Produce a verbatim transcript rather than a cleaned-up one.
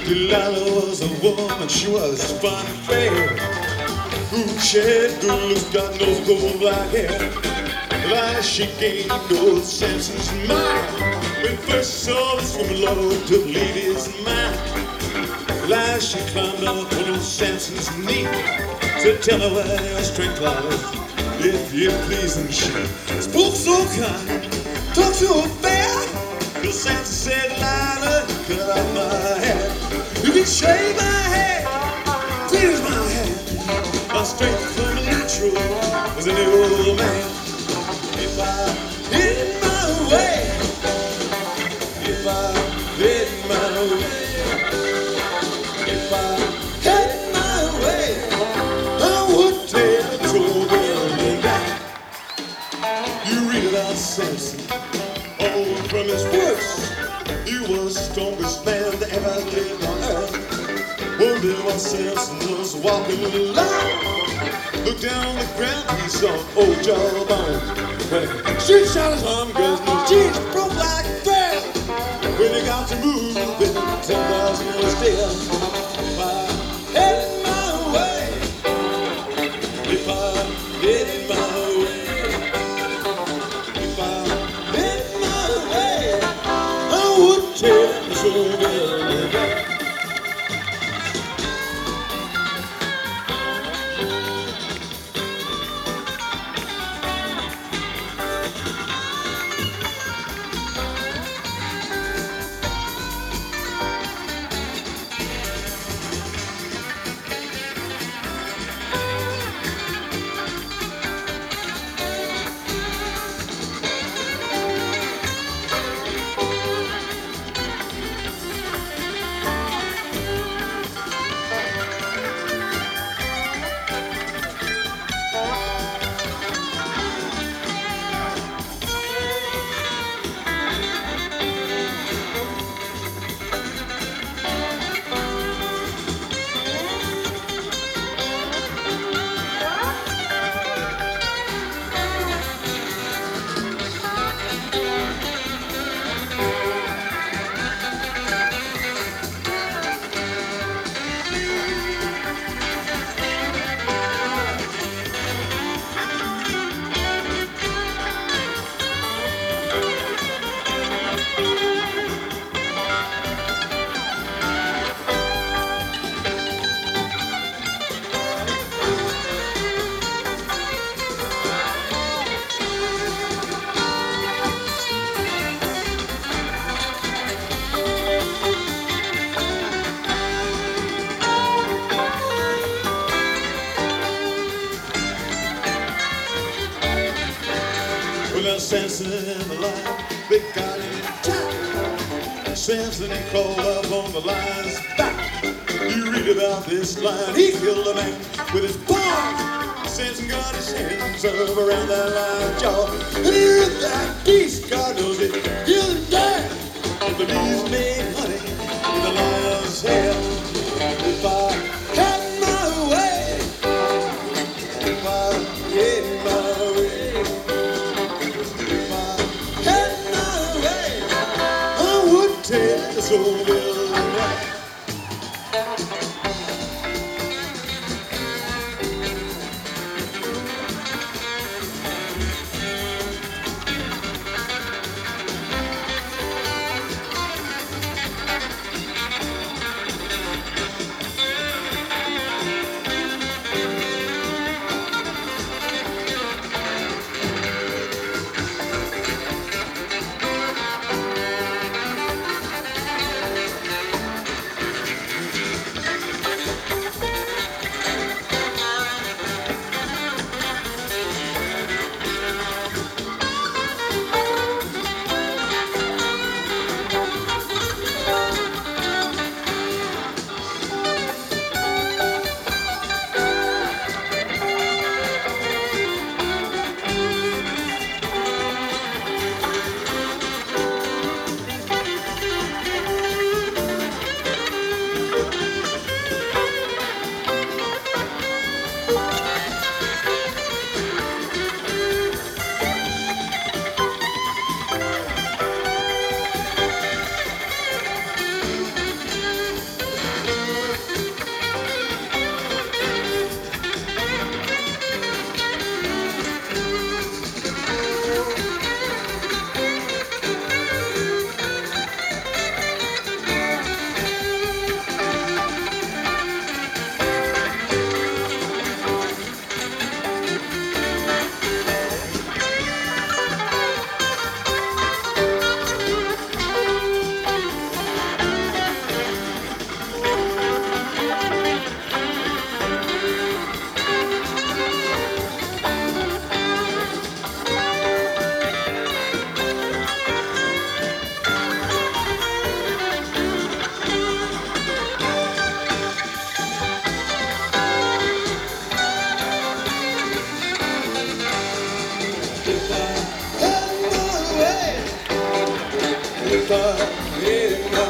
Delilah was a woman, she was fun and fair. Who shed good looks, God knows gold black hair. Like she gained old Samson's mind when first saw this woman Lord took lead his mind. Like she climbed up on old Samson's knee to tell her where your strength lies, if you please. And she spoke so kind, talked so fair. Till Samson said, Delilah, cut out my hair. You can shave my head, clean my hand. My strength from natural as an old man. If I did my way, if I did my way, if I had my way, I would tell the whole world that. You read about Samson, all from his works. He was the strongest man that ever lived on earth. One day while Samson was walking along, looked down on the ground, he saw old Jawbone. She shot his arm, cause no jeans broke like thread. When he got to moving, ten thousand was still. If I had it my way, if I did it my way, if I did it my way, I would tell the soul girl that. Well, Samson and the lion, they got in tight. Samson, he crawled up on the lion's back. You read about this lion, he killed a man with his paw. Samson got his hands up around that lion's jaw. And he ripped that beast, God knows it, killed him dead. But the beast made honey in the lion's head. If I had my way, if I had my way, tell the soul girl that. pas, et moi